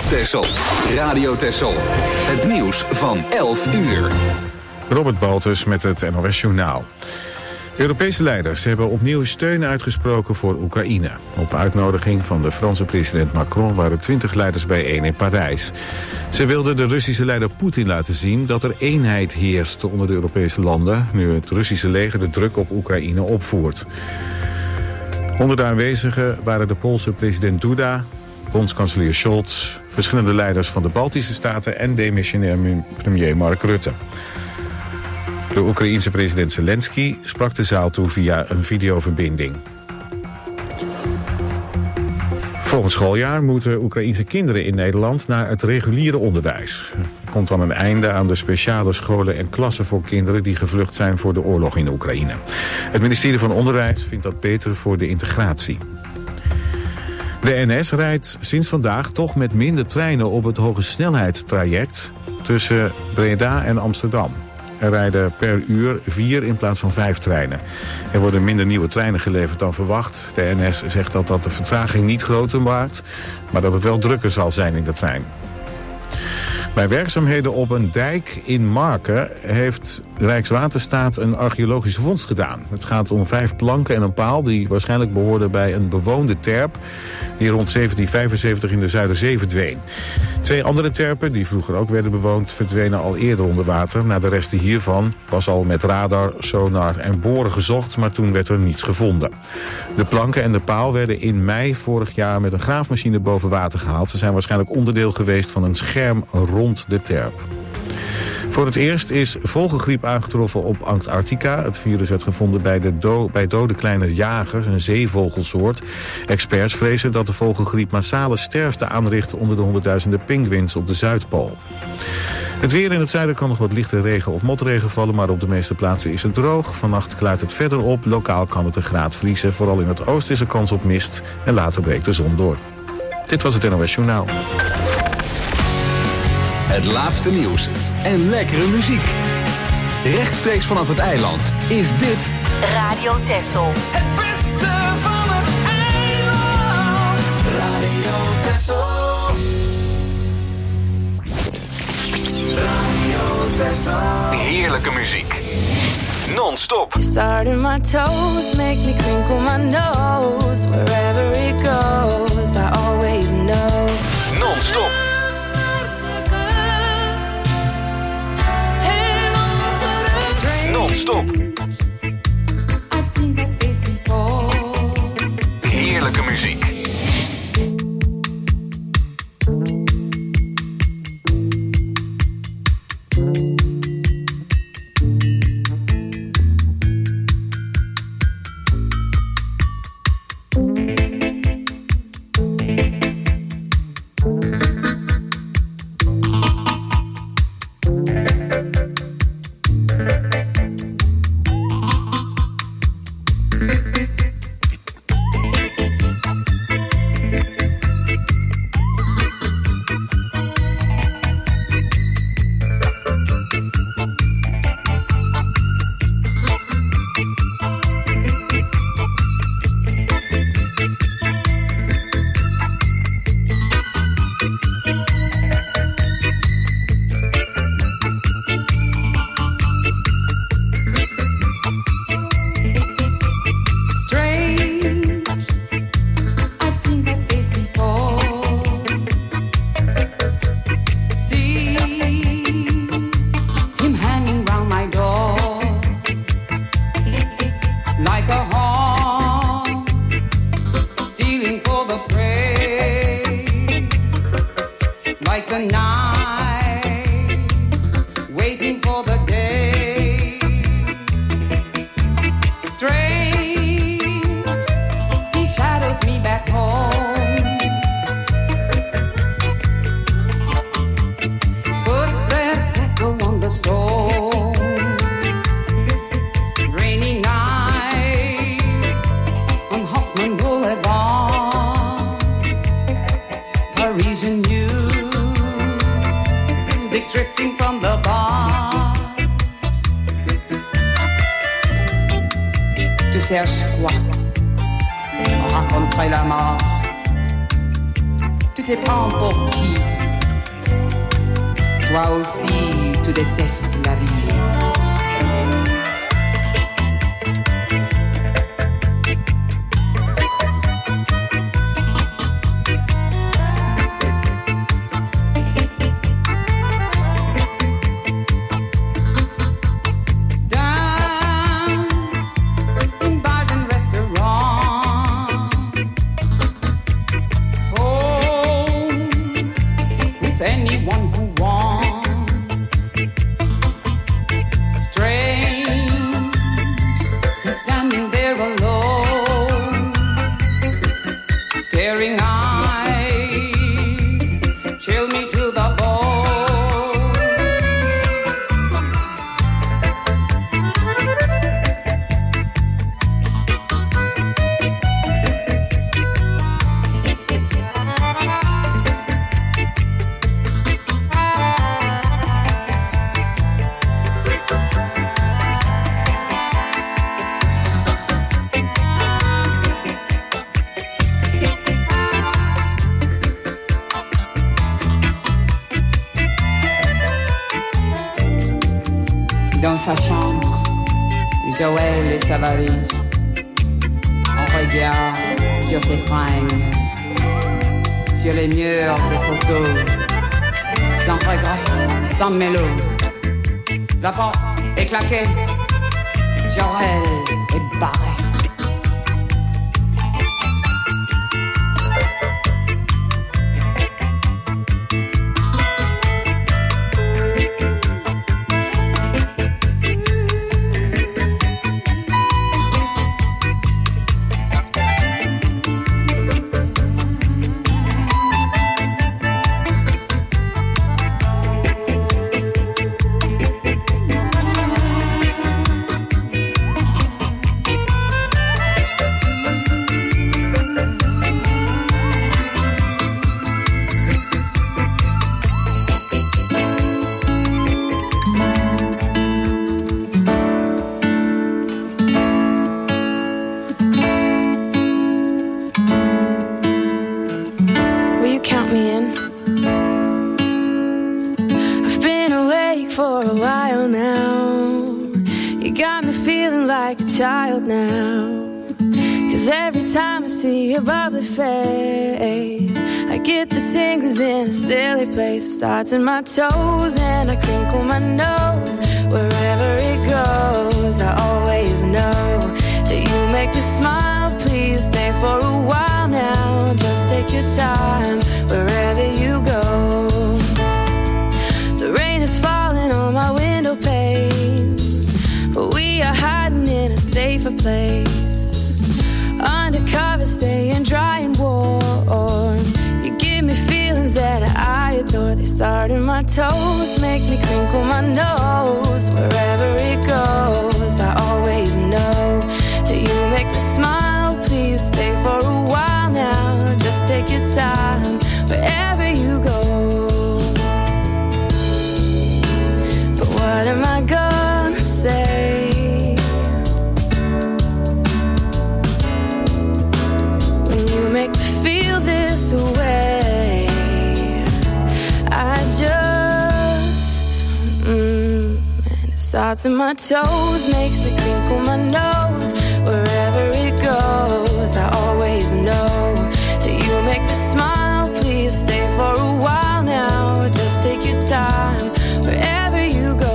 Texel. Radio Texel. Het nieuws van 11 uur. Robert Baltus met het NOS Journaal. Europese leiders hebben opnieuw steun uitgesproken voor Oekraïne. Op uitnodiging van de Franse president Macron waren 20 leiders bijeen in Parijs. Ze wilden de Russische leider Poetin laten zien dat er eenheid heerst onder de Europese landen, nu het Russische leger de druk op Oekraïne opvoert. Onder de aanwezigen waren de Poolse president Duda, bondskanselier Scholz, verschillende leiders van de Baltische Staten en demissionair premier Mark Rutte. De Oekraïense president Zelensky sprak de zaal toe via een videoverbinding. Volgend schooljaar moeten Oekraïense kinderen in Nederland naar het reguliere onderwijs. Er komt dan een einde aan de speciale scholen en klassen voor kinderen die gevlucht zijn voor de oorlog in Oekraïne. Het ministerie van Onderwijs vindt dat beter voor de integratie. De NS rijdt sinds vandaag toch met minder treinen op het hogesnelheidstraject tussen Breda en Amsterdam. Er rijden per uur 4 in plaats van 5 treinen. Er worden minder nieuwe treinen geleverd dan verwacht. De NS zegt dat de vertraging niet groter maakt, maar dat het wel drukker zal zijn in de trein. Bij werkzaamheden op een dijk in Marken heeft Rijkswaterstaat een archeologische vondst gedaan. Het gaat om 5 planken en een paal die waarschijnlijk behoorden bij een bewoonde terp die rond 1775 in de Zuiderzee verdween. 2 andere terpen, die vroeger ook werden bewoond, verdwenen al eerder onder water. Na de resten hiervan was al met radar, sonar en boren gezocht, maar toen werd er niets gevonden. De planken en de paal werden in mei vorig jaar met een graafmachine boven water gehaald. Ze zijn waarschijnlijk onderdeel geweest van een scherm rond de terp. Voor het eerst is vogelgriep aangetroffen op Antarctica. Het virus werd gevonden bij dode kleine jagers, een zeevogelsoort. Experts vrezen dat de vogelgriep massale sterfte aanricht onder de honderdduizenden pinguïns op de Zuidpool. Het weer in het zuiden kan nog wat lichte regen of motregen vallen, maar op de meeste plaatsen is het droog. Vannacht klaart het verder op. Lokaal kan het een graad vriezen. Vooral in het oosten is er kans op mist en later breekt de zon door. Dit was het NOS Journaal. Het laatste nieuws en lekkere muziek. Rechtstreeks vanaf het eiland is dit Radio Texel. Het beste van het eiland. Radio Texel. Radio Texel. heerlijke muziek. Non-stop. Starting my toes, make me crinkle my nose. Wherever it goes, I always know. Non-stop. Non-stop. I've seen that face before. Heerlijke muziek. Cherches quoi? On raconterait la mort. Tu te prends pour qui? Toi aussi, tu détestes la vie. Dans sa chambre, Joël et sa valise. On regarde sur ses fringues, sur les murs des photos, sans regret, sans mélo. La porte est claquée, Joël est barré. Starts in my toes and I crinkle my nose. Wherever it goes, I always know that you make me smile. Please stay for a while now. Just take your time wherever you go. The rain is falling on my window pane, but we are hiding in a safer place. Undercover, staying dry and warm. You give me feelings that I adore. They start in my toes, make me crinkle my nose. Wherever it goes, I always know that you make me smile. Please stay for a while now. Just take your time wherever you go. But what am I gonna say when you make me feel this way? I just, and it starts in my toes, makes me crinkle my nose. Wherever it goes, I always know that you make me smile. Please stay for a while now. Just take your time wherever you go.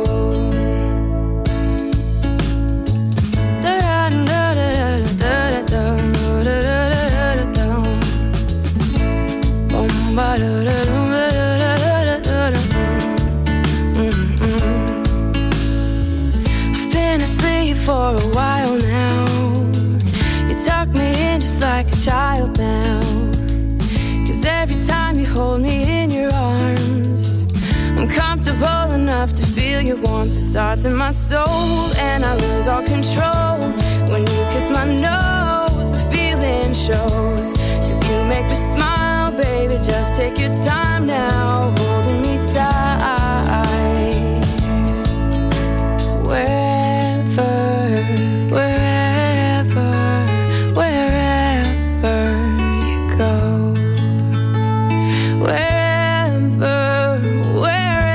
I've been asleep for a while now. You tuck me in just like a child now. 'Cause every time you hold me in your arms, I'm comfortable enough to feel your warmth. It starts in my soul and I lose all control. When you kiss my nose, the feeling shows. 'Cause you make me smile, baby, just take your time now, holding me tight. Wherever, wherever, wherever you go. Wherever, wherever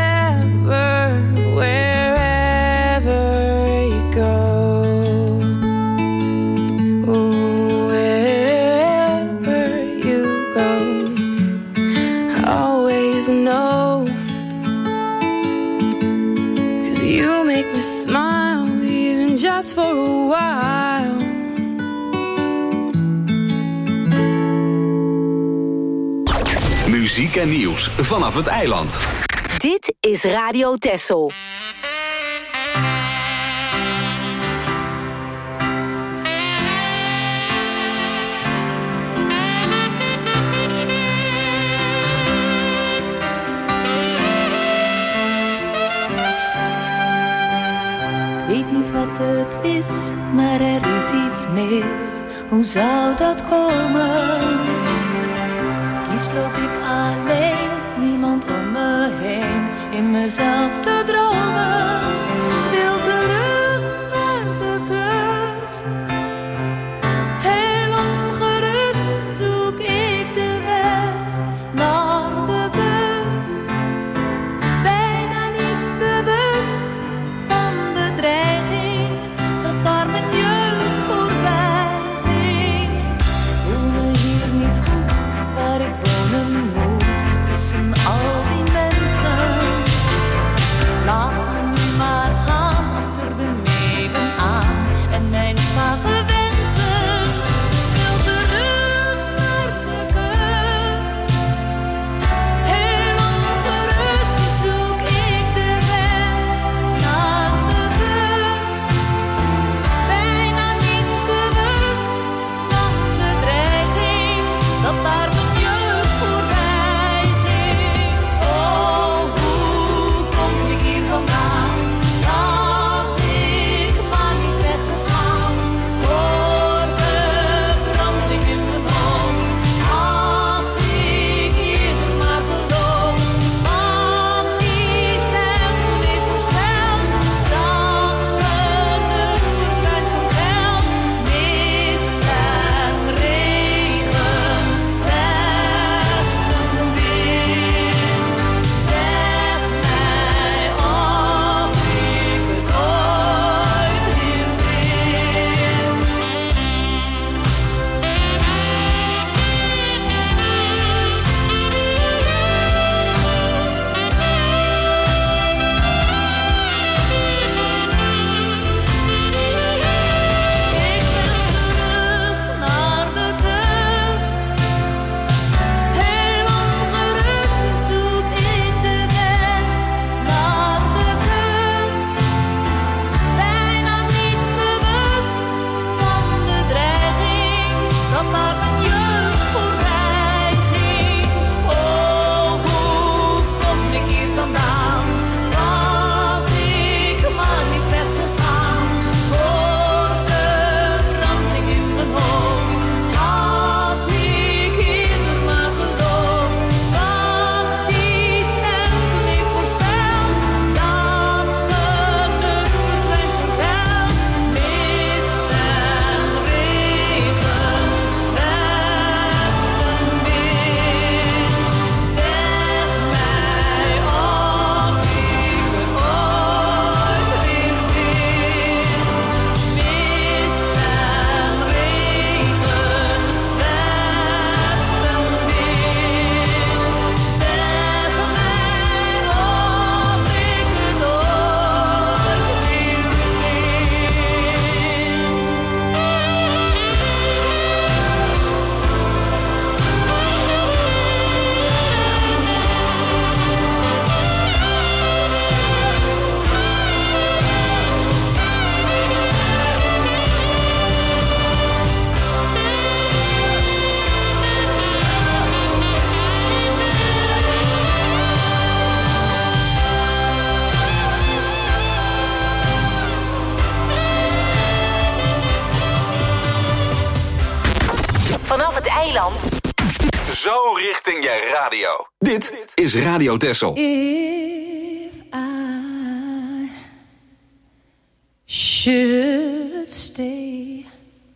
smile, even just for a while. Muziek en nieuws vanaf het eiland. Dit is Radio Texel. Ik weet niet wat het is, maar er is iets mis. Hoe zou dat komen? Liefst loop ik alleen, niemand om me heen, in mezelf te dromen. Ik wil terug naar de kust. Heel ongerust zoek ik de weg naar de kust. Bijna niet bewust van de dreiging dat daar mijn jeugd voorbij ging. Ik voel me hier niet goed, waar ik wonen moet, tussen al die mensen. Laat me nu maar gaan achter de meeuwen aan en mijn vage wensen. Ik wil terug naar de kust. Heel ongerust zoek ik de weg naar de kust. Bijna niet bewust van de dreiging dat daar mijn jeugd voorbij ging. Oh, hoe kom ik hier vandaan? Was ik maar niet weggegaan? Voor de branding in mijn hoofd had ik eerder maar geloofd. Want die stem toen ik voorspeld dat geluk verdwijnt voor geld. Mist en regen, westenwind. Zeg mij of ik het ooit weer vind. Ik wil terug naar de kust. Heel ongerust zoek ik de weg naar de kust. Bijna niet bewust van de dreiging dat daar mijn jeugd voorbij ging. Oh, hoe kom ik hier vandaan? Was ik maar niet weggegaan? Voor de branding in mijn hoofd had ik eerder maar geloofd. Want die stem toen ik voorspeld dat geluk verdwijnt voor geld. Mist en regen, westenwind. Zeg mij of ik het ooit weer vind. Mist en regen, westenwind. Zeg mij of ik het ooit weer Vanaf het eiland. Zo richting je radio. Dit is Radio Texel. If I should stay,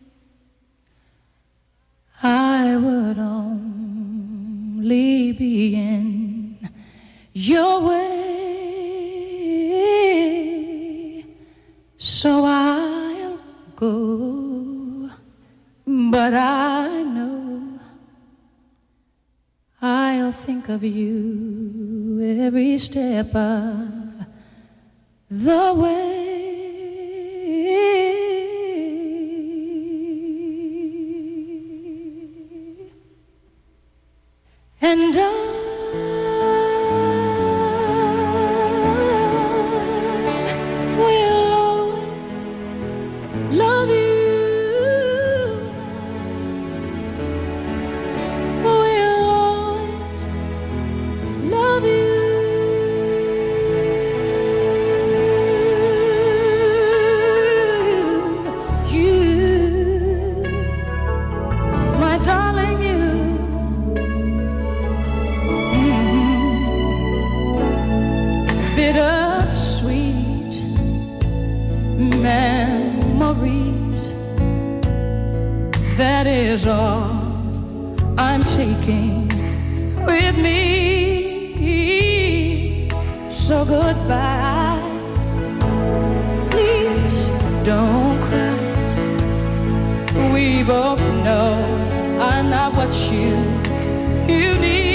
I would only be in your way, so I'll go, but I know I'll think of you every step of the way. memories. That is all I'm taking with me. So goodbye. Please don't cry. We both know I'm not what you need.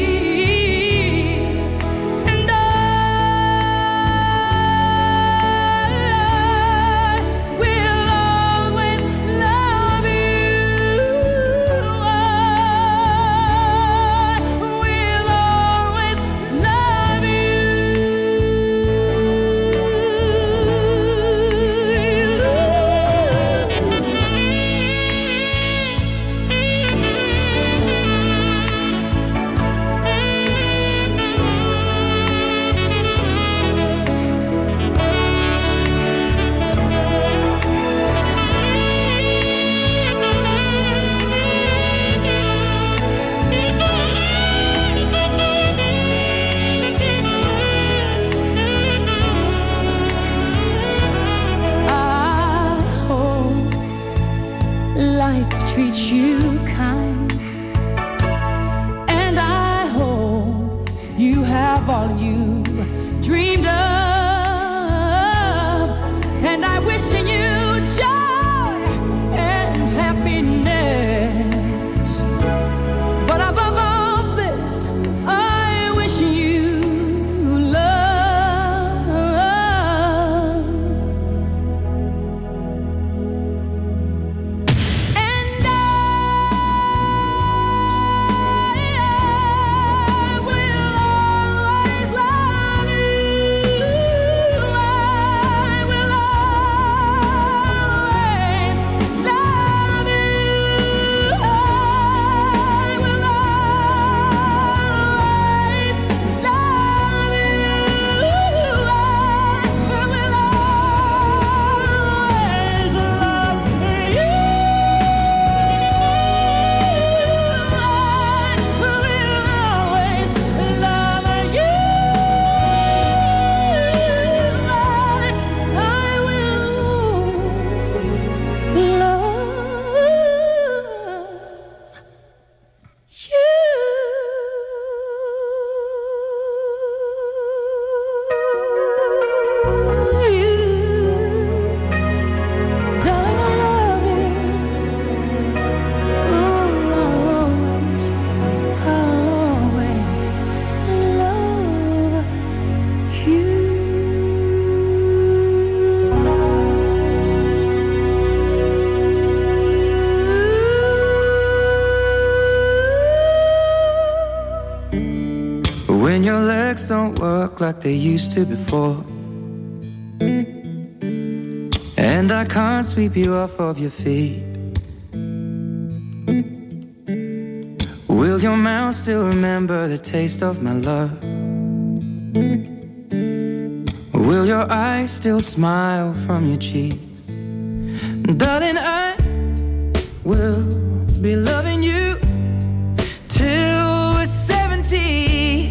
Treat you kind, and I hope you have all you dreamed of, and I wish you joy and happiness, but above all this I wish you love. When your legs don't work like they used to before, and I can't sweep you off of your feet, will your mouth still remember the taste of my love? Will your eyes still smile from your cheeks? Darling, I will be loving you till we're 70.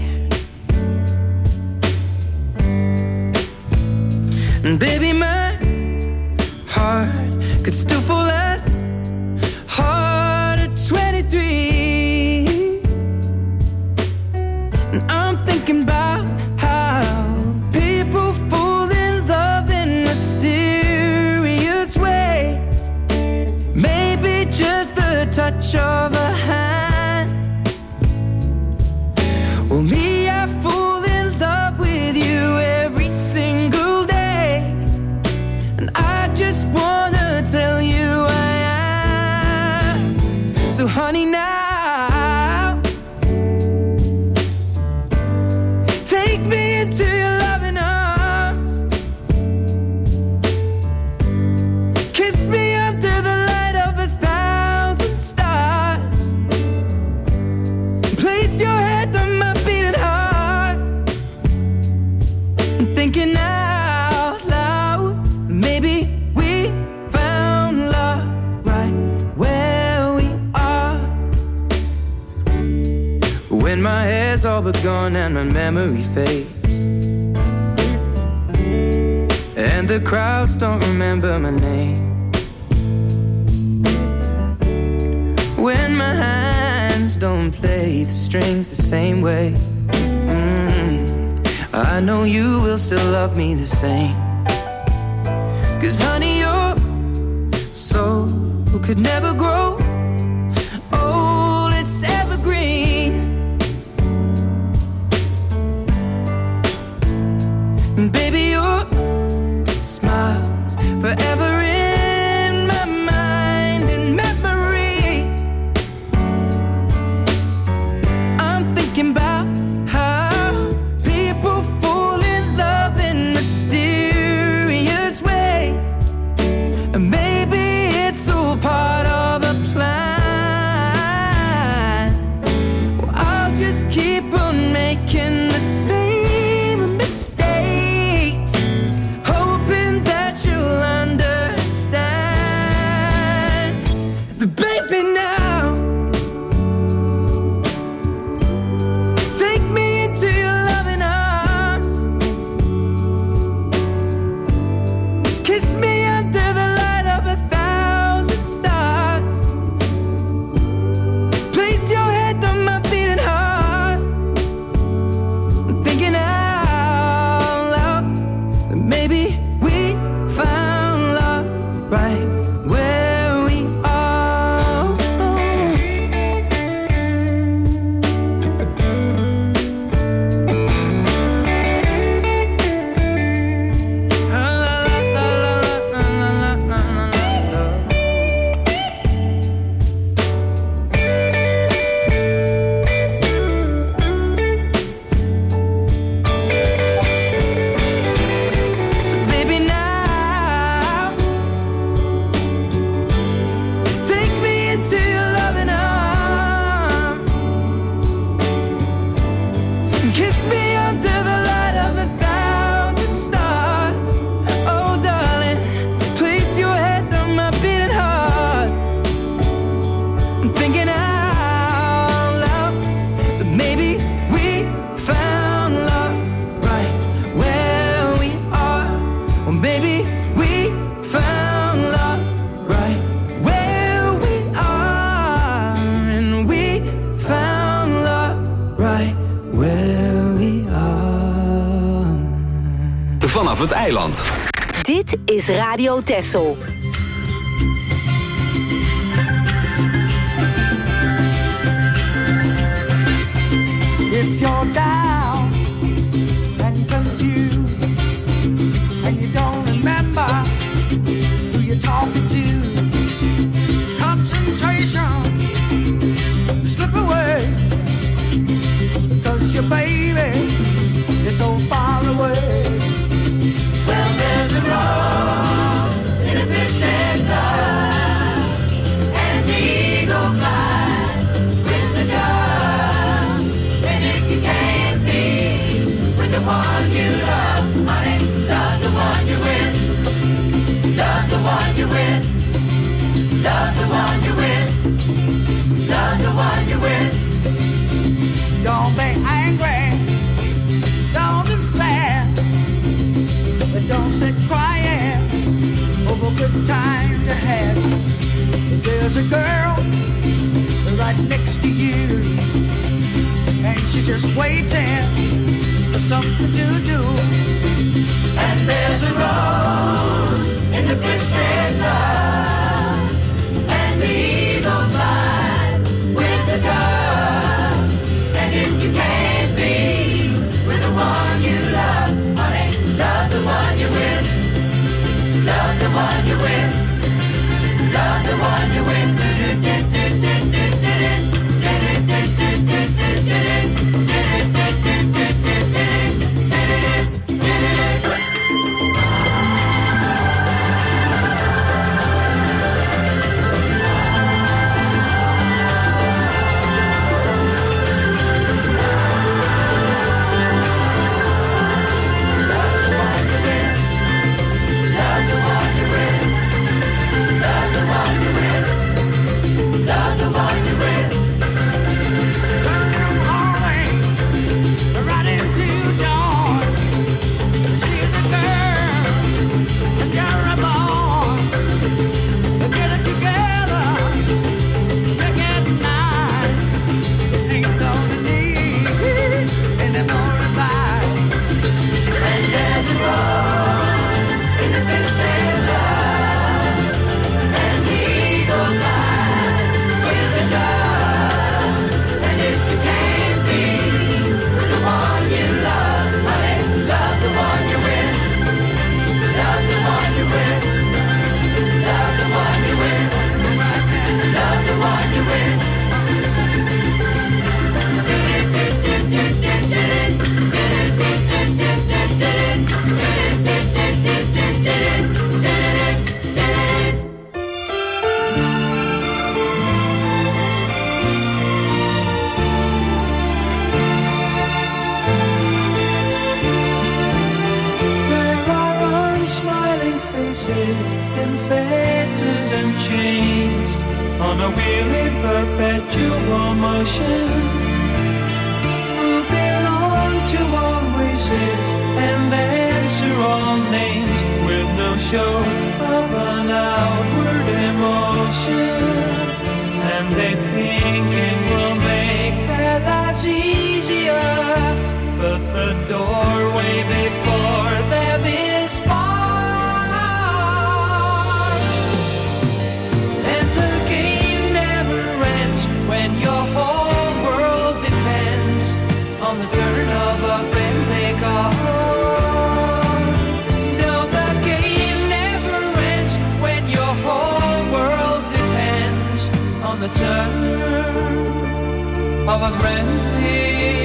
And baby, my heart could still fall as hard at 23. And I'm thinking about how people fall in love in mysterious ways. Maybe just the touch of a hand. Well, me, I fall in love with you every single day. And I just wanna tell you I am. So honey, now take me into your loving arms. Kiss me under the light of 1,000 stars. Place your head on my beating heart. I'm thinking out loud, maybe we found love right where we are. When my hair's all but gone and my memory fades, and and the crowds don't remember my name. When my hands don't play the strings the same way, I know you will still love me the same. 'Cause honey, your soul could never grow old, it's evergreen. And baby, your smile's forever in my mind and memory. I'm thinking about how people fall in love in mysterious ways, and maybe it's all part of a plan. Well, I'll just keep on making the same mistakes, hoping that you'll understand. But baby, now take me into your loving arms, kiss me under the light of 1,000 stars, place your head on my beating heart. I'm thinking out loud that maybe we found love right where we are. La, la, la, la, la, la, la, la, la, la. So baby, now take me into your loving arms, kiss me under the light of 1,000 stars. Oh darling, place your head on my beating heart. I'm thinking out loud that maybe we found love right where we are. Or maybe we found love right where we are. And we found love right where we are. Vanaf het eiland. Dit is Radio Texel. If you're down and confused and you don't remember who you're talking to, concentration slip away, 'cause your baby is so far away. Well, there's a rose in a twisted love, and the eagle flies with the dove. And if you can't be with the one you love, honey, love the one you're with. Love the one you're with. Love the one you're with. Love the one you're with. Don't be angry. Don't be sad. But don't sit crying over good times you had. There's a girl right next to you, and she's just waiting for something to do. And there's a rose in the twisted love, and the eagle flies with the dove. And if you can't be with the one you love, honey, love the one you're with. Love the one you're with. Love the one you're with. Love the one you're with. voices in fetters and chains, on a wheel in perpetual motion, who belong to all races and answer all names with no show of an outward emotion. And they think it will make their lives easier, but the doorway before them is barred. And the game never ends when your whole world depends on the turn of a friendly card. No, the game never ends when your whole world depends on the turn of a friendly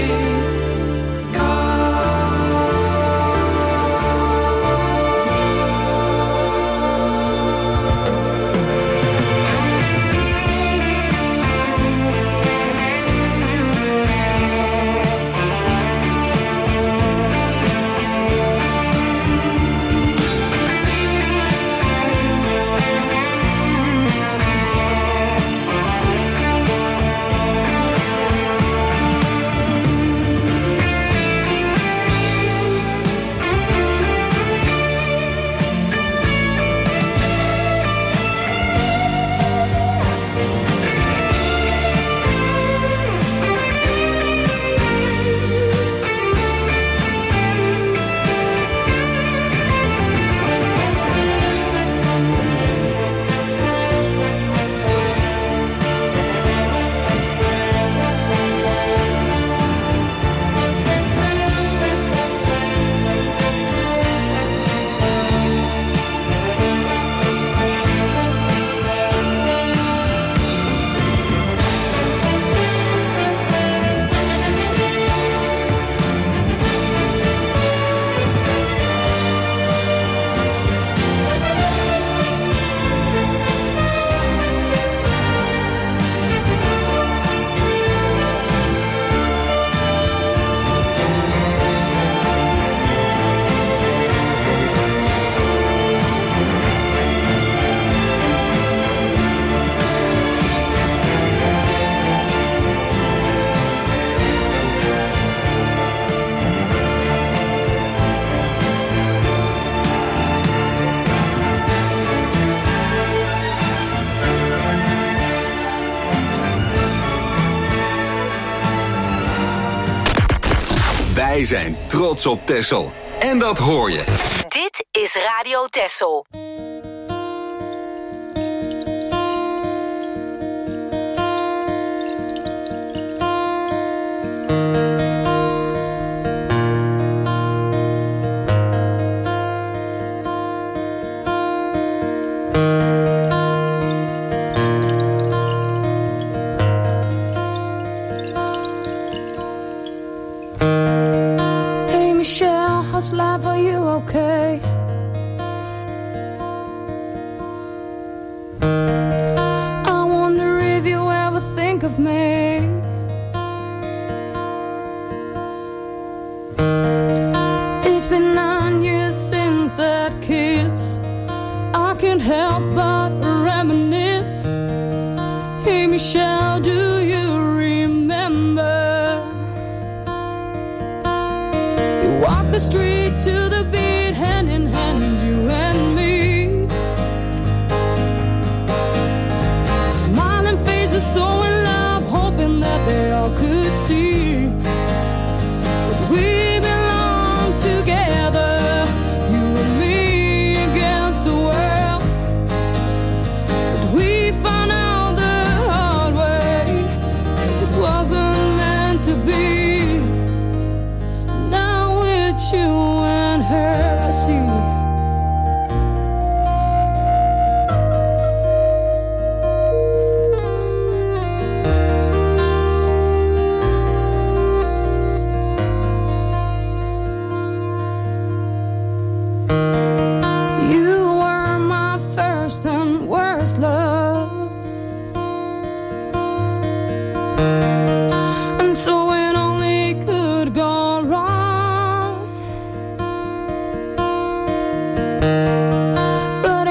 Wij zijn trots op Texel. En dat hoor je. Dit is Radio Texel. How's life, are you okay? I wonder if you ever think of me. It's been 9 years since that kiss. I can't help but reminisce. Hey Michelle, do you remember? You walked the street to the beat, hand in hand, you and me. Smiling faces, so in love, hoping that they all could see. But we belong together, you and me against the world. But we found out the hard way, 'cause it wasn't meant to be. Now it's you and her, I see. But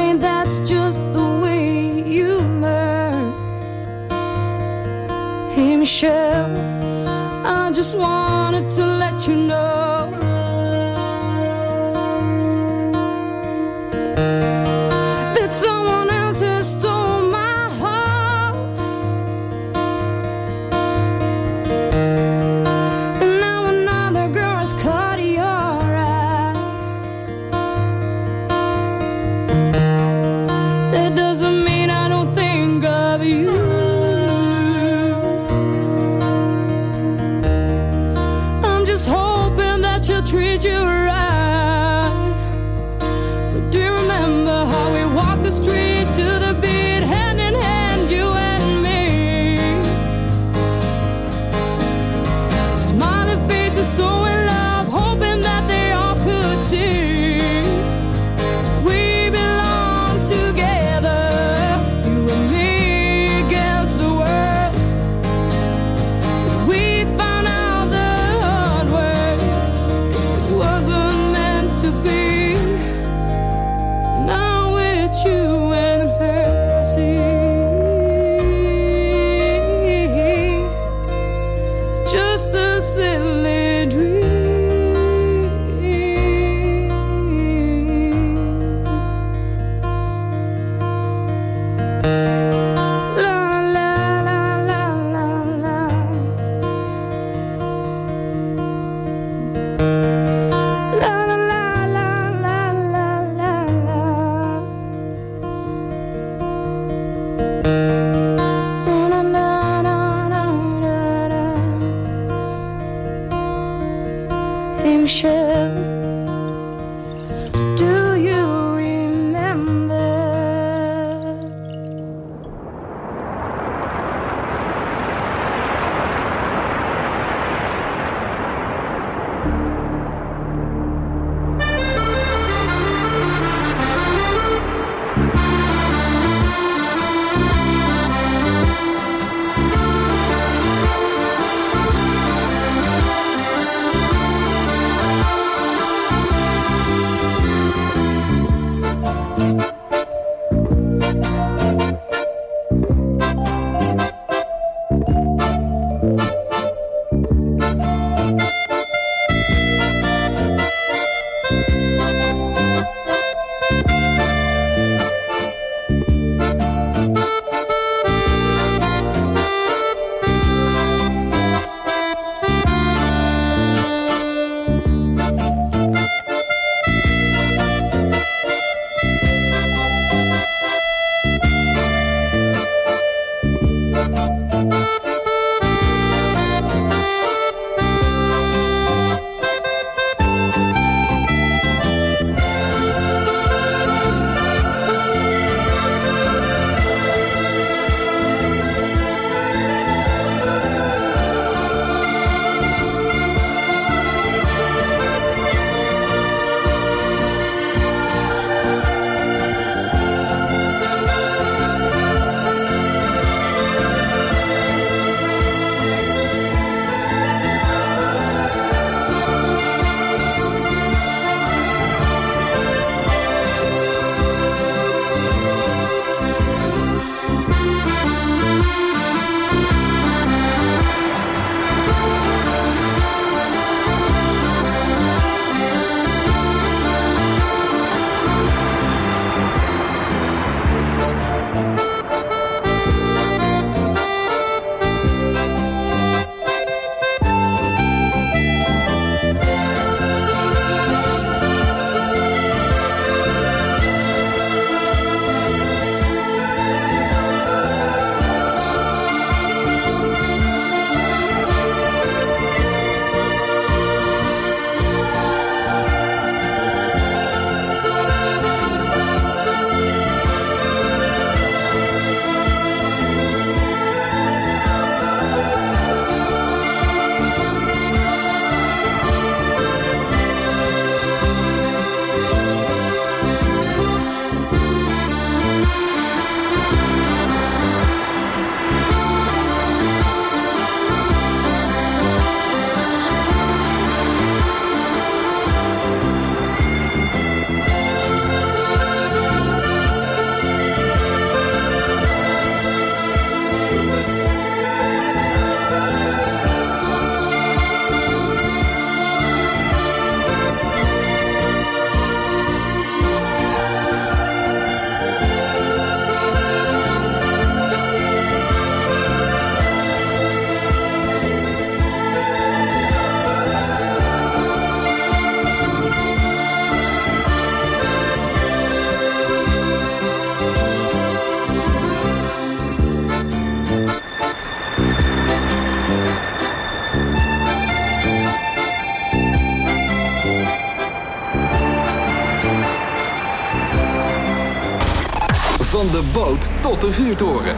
Van de boot tot de vuurtoren.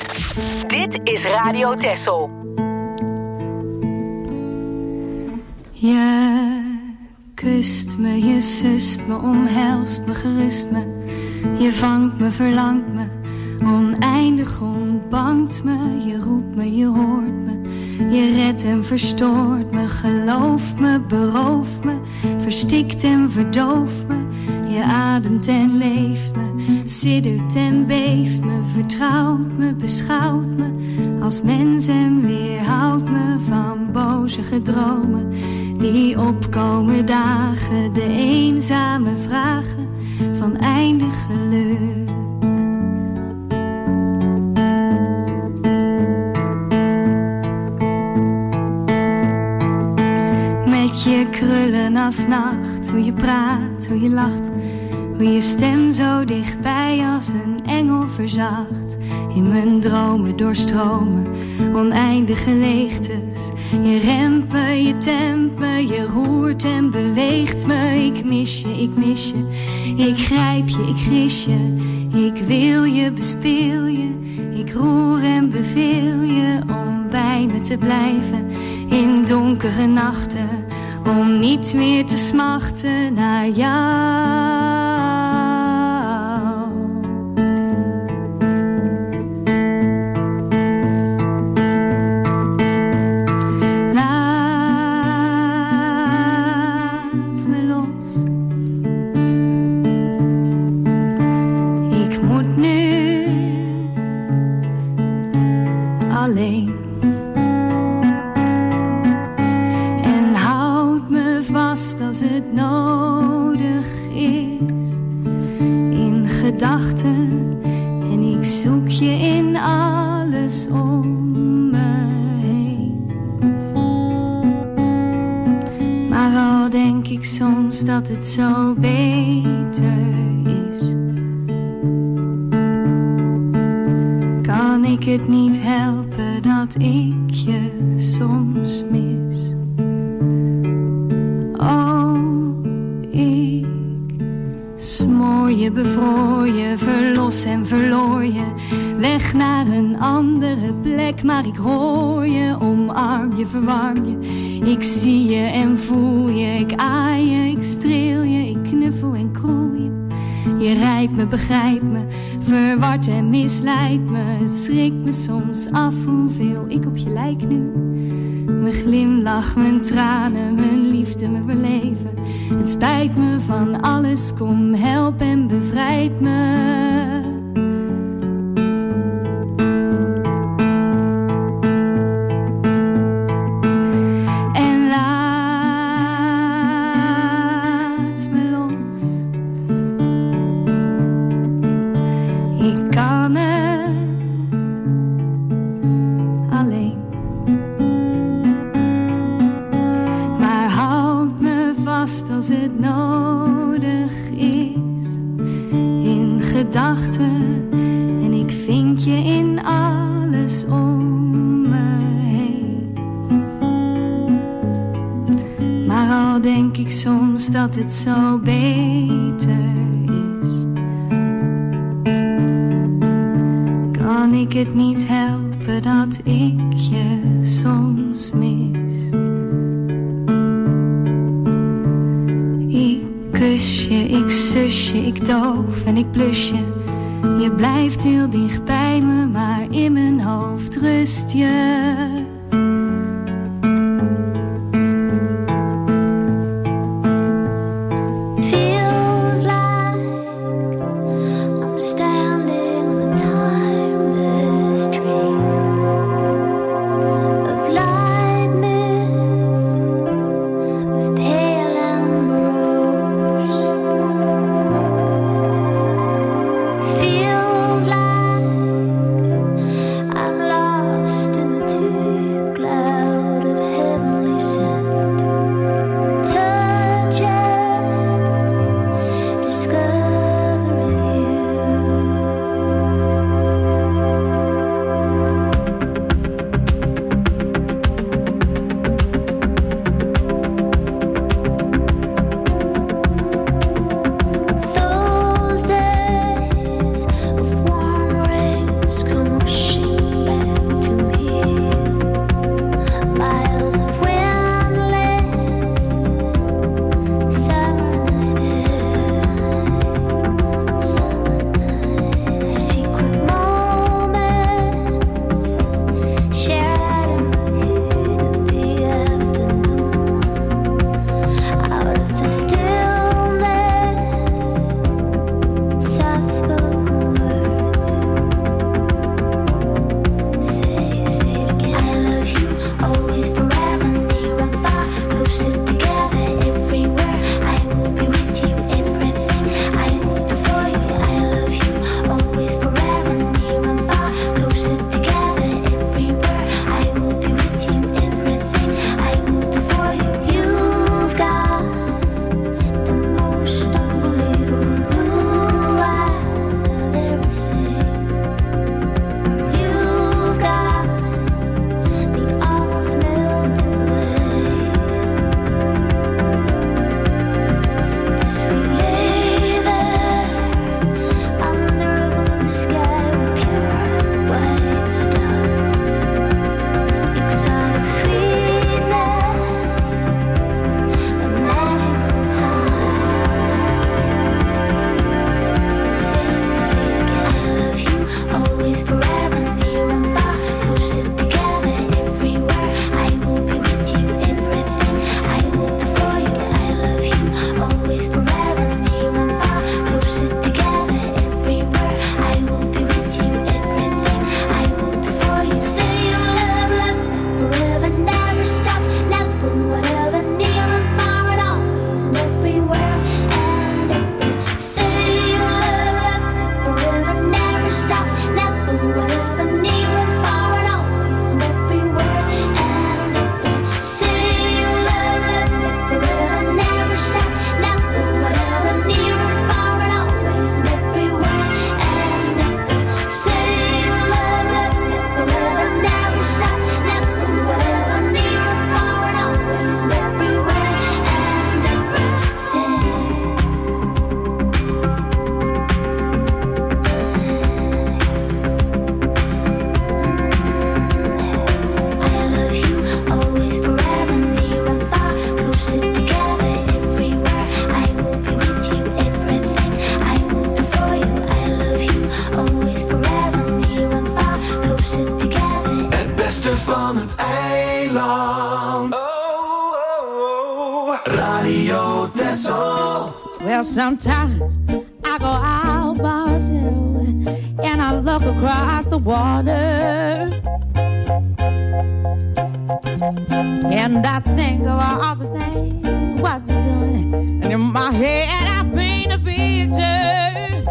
Dit is Radio Texel. Je kust me, je sust me, omhelst me, gerust me. Je vangt me, verlangt me, oneindig ontbangt me. Je roept me, je hoort me, je redt en verstoort me. Gelooft me, berooft me, verstikt en verdooft me. Je ademt en leeft me, siddert en beeft me. Vertrouwt me, beschouwt me als mens en weerhoudt me van boze gedromen die opkomen dagen, de eenzame vragen van eindig geluk. Met je krullen als nacht, hoe je praat, hoe je lacht, hoe je stem zo dichtbij als een engel verzacht. In mijn dromen doorstromen oneindige leegtes. Je remt me, je tempt me, je roert en beweegt me. Ik mis je, ik mis je, ik grijp je, ik gis je. Ik wil je, bespeel je, ik roer en beveel je om bij me te blijven in donkere nachten. Om niet meer te smachten naar jou. alleen. En houd me vast als het nodig is, in gedachten, en ik zoek je in alles om me heen. Maar al denk ik soms dat het zo beter is, kan ik het niet helpen dat ik je soms mis. Oh, ik smoor je, bevroor je, verlos en verloor je, weg naar een andere plek, maar ik hoor je, omarm je, verwarm je. Ik zie je en voel je, ik aai je, ik streel je, ik knuffel en kroel je. Je rijdt me, begrijpt me, verward en misleidt me. Het schrikt me soms af hoeveel ik op je lijk nu. Mijn glimlach, mijn tranen, mijn liefde, mijn beleven. Het spijt me van alles, kom help en bevrijd me. En ik vind je in alles om me heen. Maar al denk ik soms dat het zo beter is, kan ik het niet helpen dat ik je soms mis. Ik kus je, ik sus je, ik doof en ik blus je. Je blijft heel dicht bij me, maar in mijn hoofd rust je. Feels like I'm lost in the Well, sometimes I go out by myself and I look across the water, and I think of all the things what you're doing, and in my head I paint a picture.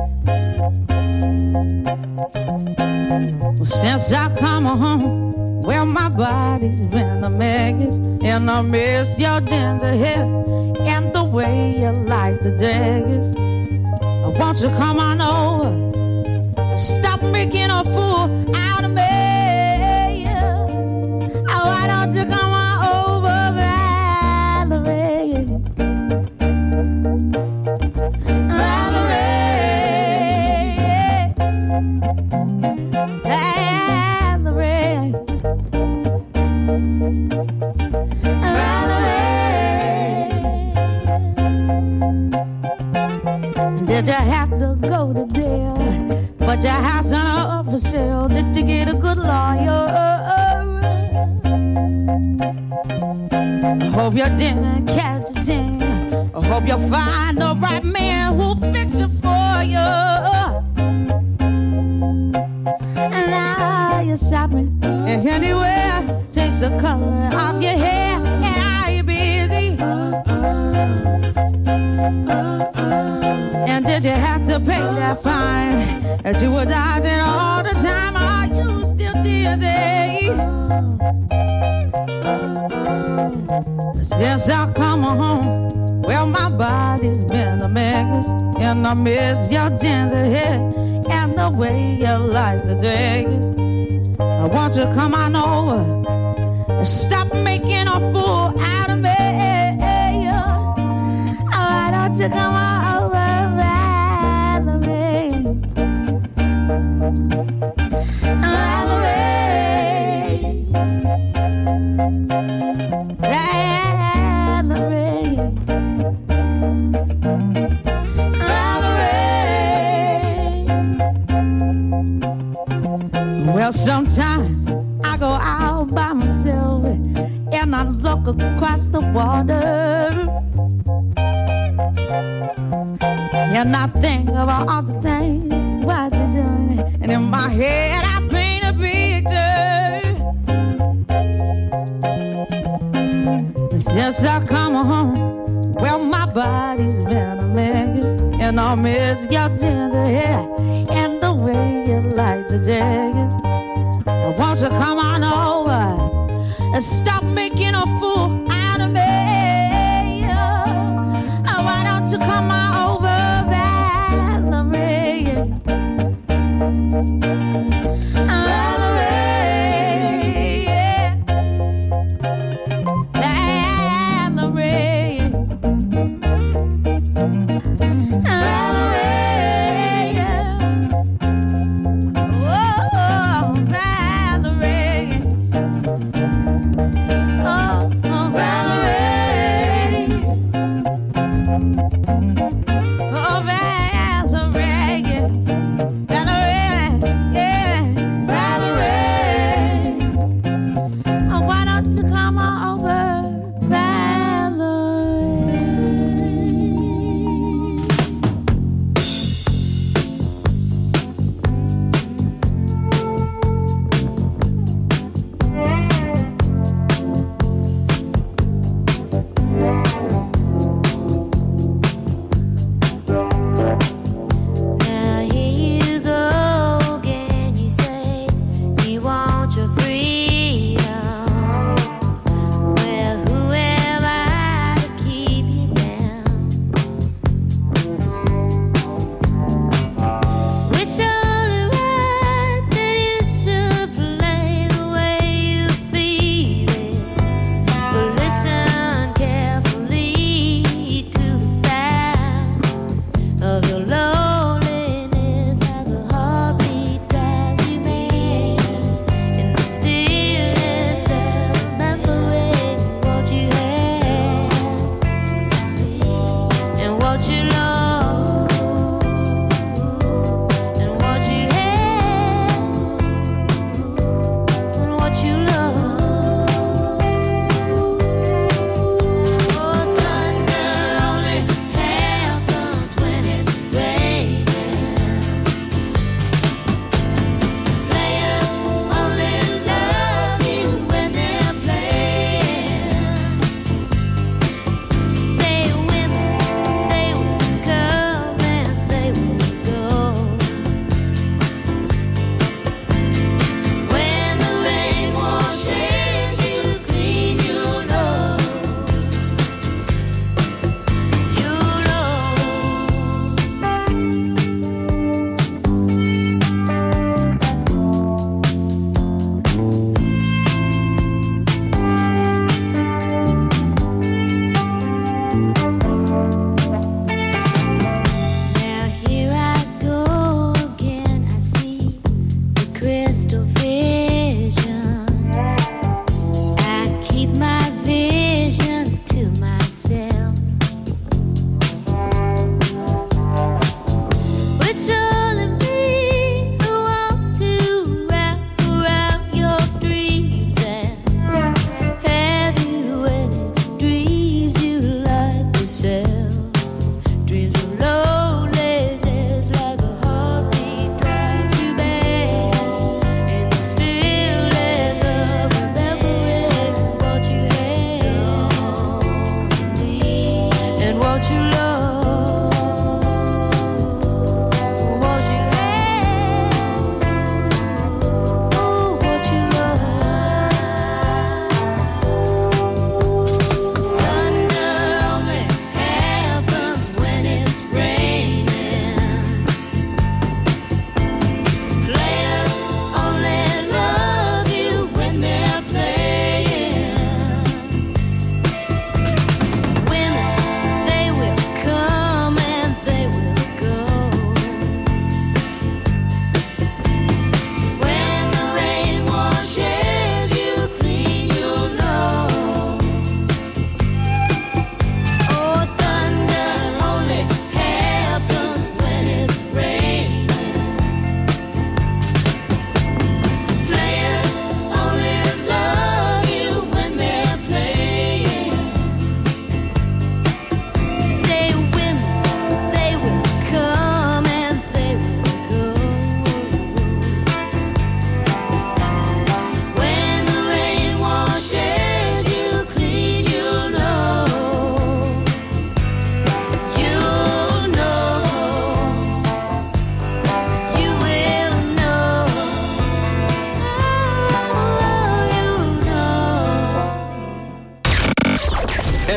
Well, since I come home, well, my body's been a mess, and I miss your ginger hair and the way you like the daggers. Won't you come on over? Stop making a fool out of me. Oh, why don't you come on over, Valerie? Valerie, Valerie, Valerie. Did you have to go to jail? But your house ain't up for sale. Did you get a good lawyer? I hope you didn't catch a thing. I hope you find the right man who'll fix it for you. And now you're shopping anywhere. Change the color of your hair. And are you busy? And did you have to pay that fine that you were dodging all the time? Are you still dizzy? Since I come home, well, my body's been a mess, and I miss your ginger hair and the way you like the days. I want you to come on over and stop making a fool out of me. Why don't you come on over? Well, sometimes I go out by myself and I look across the water, and I think of all the things what you're doing, and in my head I paint a picture. Since I come home, well, my body's been a mess, and I miss your ginger hair and the way you like the daggers. Won't you come on over and stop making a fool out of me? Why don't you come on over, Valerie? Valerie, Valerie, Valerie.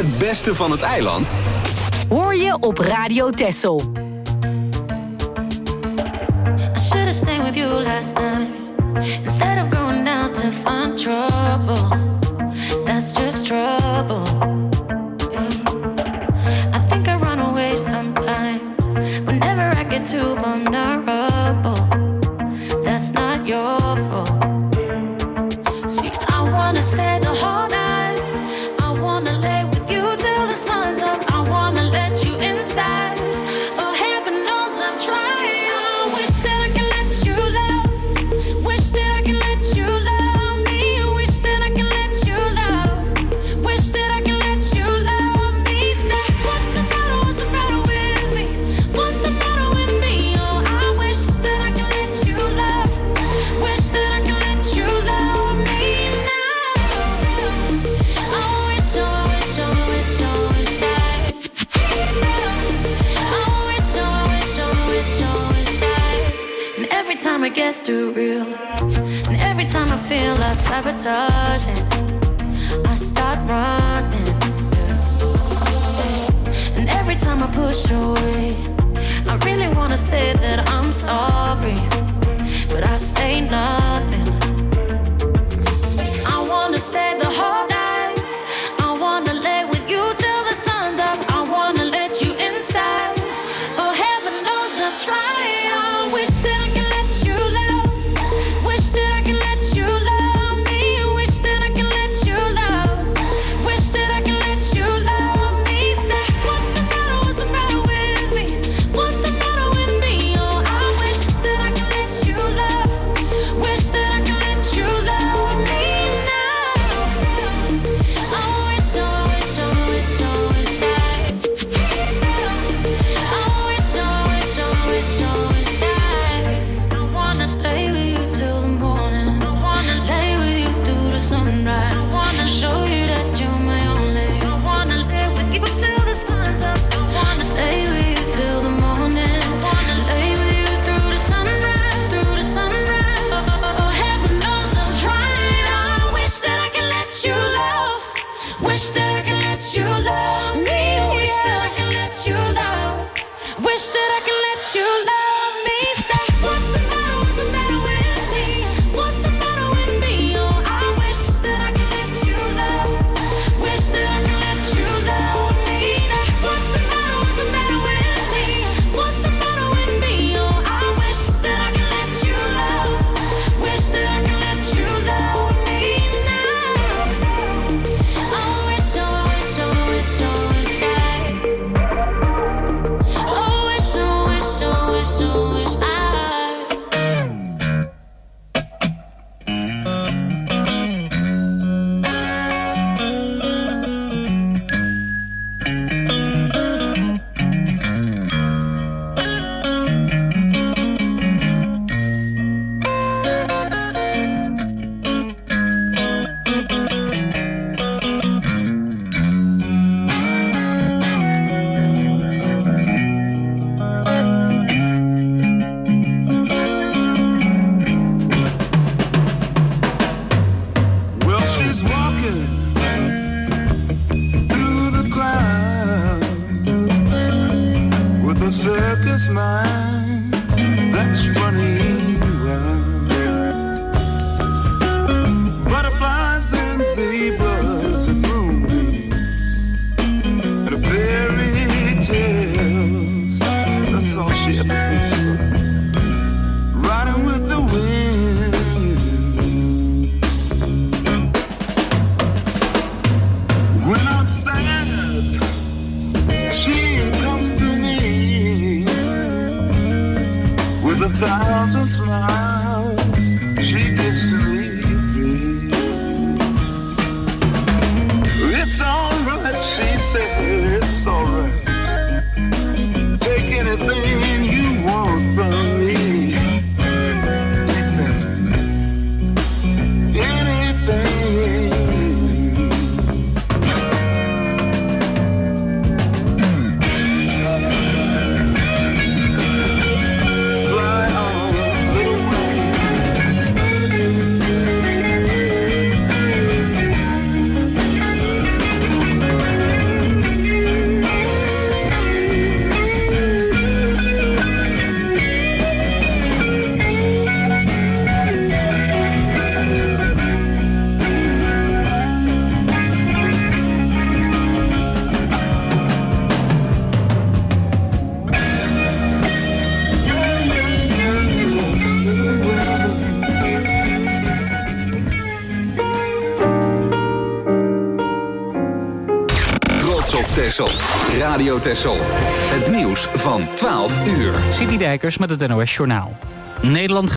Het beste van het eiland hoor je op Radio Texel. I should have stayed with you last night instead of going down to find trouble. That's just trouble. I think I run away sometimes whenever I get too vulnerable. That's not your fault. See, I wanna stay the whole night. I wanna lay with you till the sun's up. I wanna let you inside. Oh, heaven knows I've tried. I wish that I can let you love. Wish that I can let you love me. Wish that I can let you love. Wish that I can let you love me. Say, what's the matter? What's the matter with me? What's the matter with me? Oh, I wish that I can let you love. Wish that I can let you love me now. I wish, I wish, I wish, I wish I. And every time it gets too real, and every time I feel like sabotaging, I start running. And every time I push away, I really wanna say that I'm sorry, but I say nothing. I wanna stay the whole night. I wanna lay with you till the sun's up. I wanna let you inside. Oh, heaven knows I've tried. I wish that I can let you love. Wish that I can let you love me. Wish that I can let you love. Wish that I can let you love me. Say, what's the matter? What's the matter with me? What's the matter with me? Oh, I wish that I can let you love. Wish that I can let you love me now. I wish, I wish, I wish, I wish I. I wish, I wish, I wish, I wish I. I wanna stay with you till the morning. I wanna lay with you through the sunrise. I wanna show you that you're my only. I wanna live with you till the sun's up. I wanna stay with you till the morning. I wanna lay with you through the sunrise, through the sunrise. Oh, heaven knows I've tried. I wish that I can let you love. Wish that I can let you love me. Wish that I can let you love. Wish that I can let you love me. Say, what's the matter? What's the matter with me? What's the matter with me? Oh, I wish that I can let you love. Wish that I can let you love me. Say, what's the matter? What's the matter with me? What's the matter with me? Oh, I wish that I can let you love. Wish that I can let you love me now. I wish, I wish, I wish, I wish I. Oh, wish, I wish, I wish, I wish I. Well, she's walking through the crowd with a circus mind that's running wild. Butterflies and zebras and moonbeams and a fairy tales. That's all she ever thinks of. Riding with the wind. When I'm sad, she comes to me with 1,000 smiles. She gives to me free. It's alright, she said, it's alright. Take anything you want from me. Fly on, little wings. Texel. Radio Texel. Het nieuws van 12 uur. City Dijkers met het NOS Journaal. Nederland